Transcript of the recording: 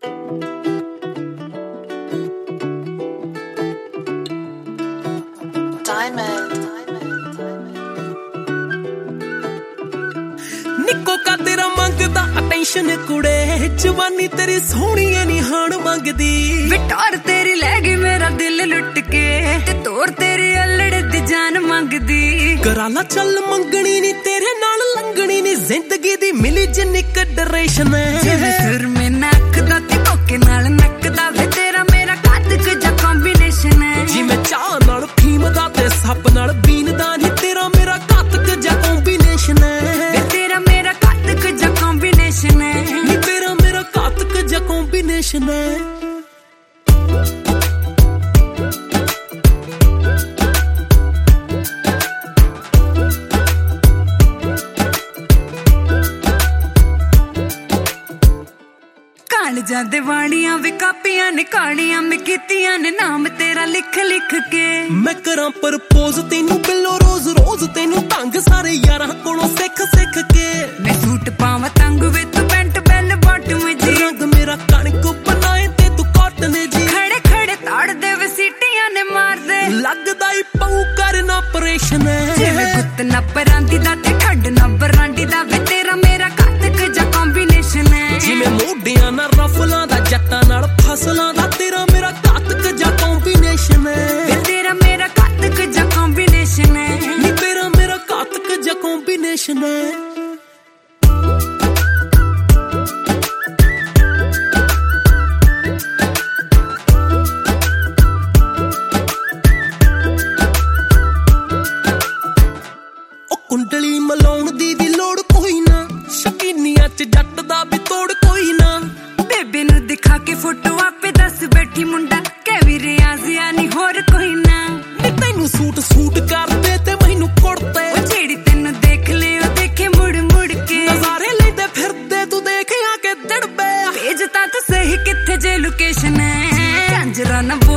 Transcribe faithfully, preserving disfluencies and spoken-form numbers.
निक्को का तेरा मंगदा अटेंशन कुड़े जवानी तेरी सोहनी नी हाण मंगदी विटार तेरी ले गई मेरा दिल लुट के ते तोर तेरी अल्लड़ दी जान मंगदी कराला चल मंगनी नी तेरे नाल लंगनी नी जिंदगी दी मिली जिन्नी कंडरेशन जिवे सुर में नकदा ते कोके नाल नकदा वे तेरा मेरा कादक जा कॉम्बिनेशन जिवें चाह नाल फीम दा ते सप नाल बीन दा नी तेरा मेरा कादक जा कॉम्बिनेशन नी तेरा मेरा कातक जा कॉम्बिनेशन है जादे वाणियां वे कापियां ने कहानियां मैं कीतियां ने नाम तेरा लिख लिख के मैं करा प्रपोज तेनू बिलो रोज रोज तेनू तंग सारे यारां कोलों सिख सिख के मैं सूट पावा तंग वे तू पैंट बैल बॉटम जी रंग मेरा कणक बनाए ते तू कॉटन जी खड़े खड़े ताड़ दे वे सीटियां ने मार दे लगदा ही पऊ करना ऑपरेशन जिवे गुत्त ना परांदी दा ते खड ना बरांडी दा वे तेरा मेरा कातक जा कॉम्बिनेशन है जिवें मोढियां ना रफलां दा जट्टां नाल फसलां दा तेरा मेरा कातक जा कॉम्बिनेशन है तेरा मेरा कातक जा कॉम्बिनेशन है नी तेरा मेरा कातक जा कॉम्बिनेशन है कुंडली मलाउण दी भी लोड़ कोई ना शकीनियां च जट दा भी तोड़ कोई ना बेबे नू दिखा के फोटो आपे दस बैठी मुंडा कै भी रियाजिया नी होर कोई ना नी तैनू सूट सूट कर दे ते मैनू कुड़ते ओ जेड़ी तैनू देख ले ओ देखे मुड़ मुड़ के नजारे लेंदे फिरदे तू देख आके दड़बे भेजता तो सही किथे जे लोकेशन है कंजरा ना